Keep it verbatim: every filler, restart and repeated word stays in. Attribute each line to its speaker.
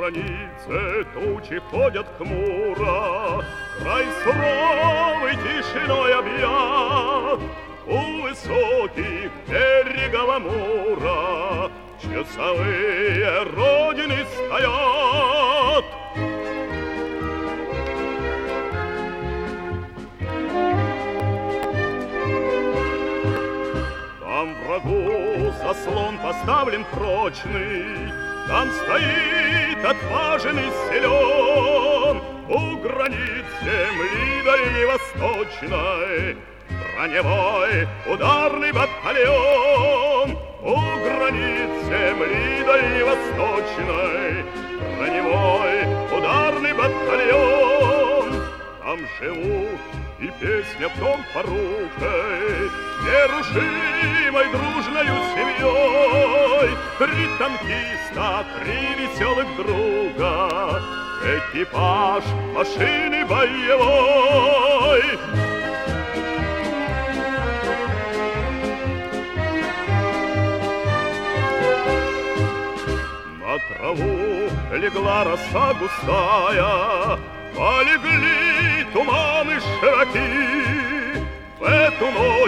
Speaker 1: границе тучи ходят хмуро, край суровой тишиной объят. У высоких берегов Амура часовые родины стоят. Там врагу заслон поставлен прочный, там стоит отважный силен. У границ земли дальневосточной броневой ударный батальон. У границ земли дальневосточной броневой ударный батальон. Там живут, и песня в том порукой, нерушимой дружною семьей. Три танкиста, три веселых друга, экипаж машины боевой. На траву легла роса густая, полегли туманы широки. В эту ночь